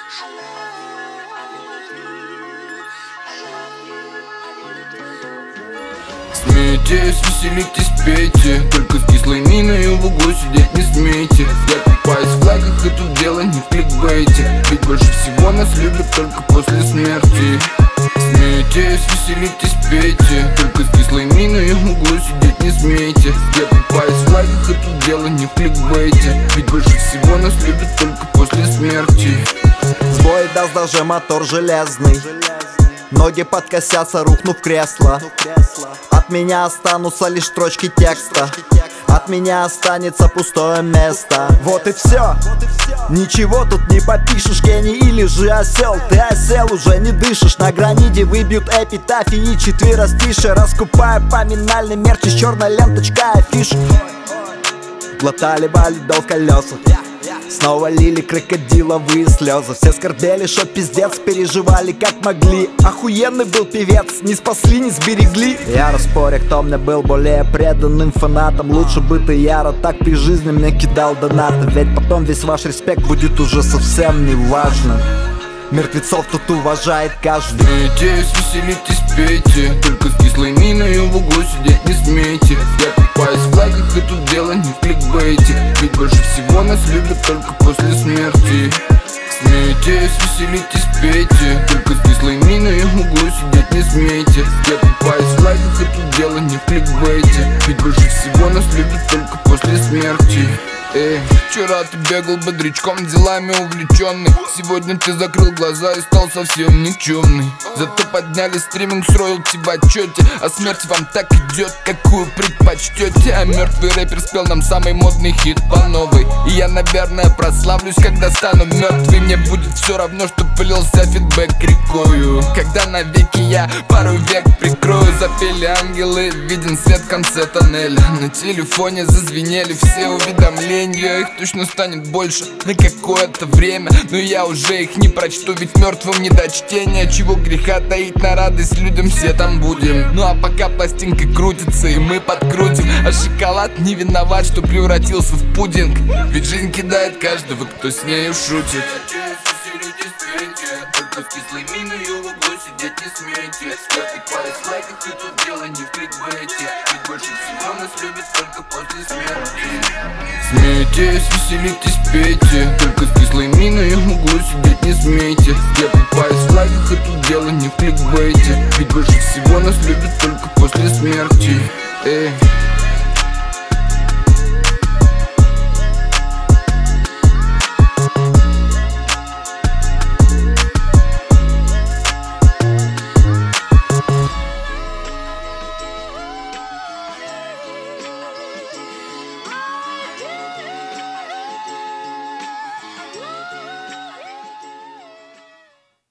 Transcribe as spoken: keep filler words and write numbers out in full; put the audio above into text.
Смейтесь, веселитесь, пейте, только с кислой миной в углу сидеть не смейте. Я купаюсь в лайках, и тут дело не в кликбейте, ведь больше всего нас любят только после смерти. Смейтесь, веселитесь, пейте, только с кислой миной в углу сидеть не смейте. Я купаюсь в лайках, и тут дело не в кликбейте, ведь больше всего нас любят только после смерти. Сбой даст даже мотор железный, ноги подкосятся, рухнув в кресло. От меня останутся лишь строчки текста, от меня останется пустое место. Вот и все, ничего тут не попишешь, гений или же осел. Ты осел, уже не дышишь, на граниде выбьют эпитафии и четверостишие. Раскупая поминальный мерч из черной ленточкой афиш. Глотали валидол в колесах, снова лили крокодиловые слезы. Все скорбели, что пиздец, переживали как могли. Охуенный был певец, не спасли, не сберегли. Я распоря, кто мне был более преданным фанатом. Лучше бы ты, Яра, так при жизни мне кидал донаты, ведь потом весь ваш респект будет уже совсем не важно. Мертвецов тут уважает каждый. Смейтесь, веселитесь, пейте, только с кислой миной в углу сидеть не смейте. Я купаюсь в лайках, и тут дело не в кликбейте, ведь больше всего нас любят только после смерти. Смейтесь, веселитесь, пейте, только с кислой миной в углу сидеть не смейте. Я купаюсь в лайках, и тут дело не в кликбейте, ведь больше всего нас любят только после смерти. Эй, вчера ты бегал бодрячком, делами увлеченный. Сегодня ты закрыл глаза и стал совсем никчемный. Зато подняли стриминг с роялти в отчете. А смерть вам так идет, какую предпочтете. А мертвый рэпер спел нам самый модный хит по новой. И я, наверное, прославлюсь, когда стану мертвый. Мне будет все равно, что полился фидбэк рекою. Когда навеки я пару век прикрою. Запели ангелы, виден свет в конце тоннеля. На телефоне зазвенели все уведомления. Их точно станет больше на какое-то время, но я уже их не прочту, ведь мертвым не до чтения. Чего греха таить, на радость людям все там будем. Ну а пока пластинка крутится и мы подкрутим, а шоколад не виноват, что превратился в пудинг, ведь жизнь кидает каждого, кто с нею шутит. Только с кислой миной в углу сидеть не смейте. Я купаюсь в лайках, и тут дело не в кликбейте, ведь больше всего нас любят только после смерти. Смейтесь, веселитесь, пейте, только с кислой миной в углу сидеть не смейте. Я купаюсь в лайках, и тут дело не в кликбейте, ведь больше всего нас любят только после смерти. Эй.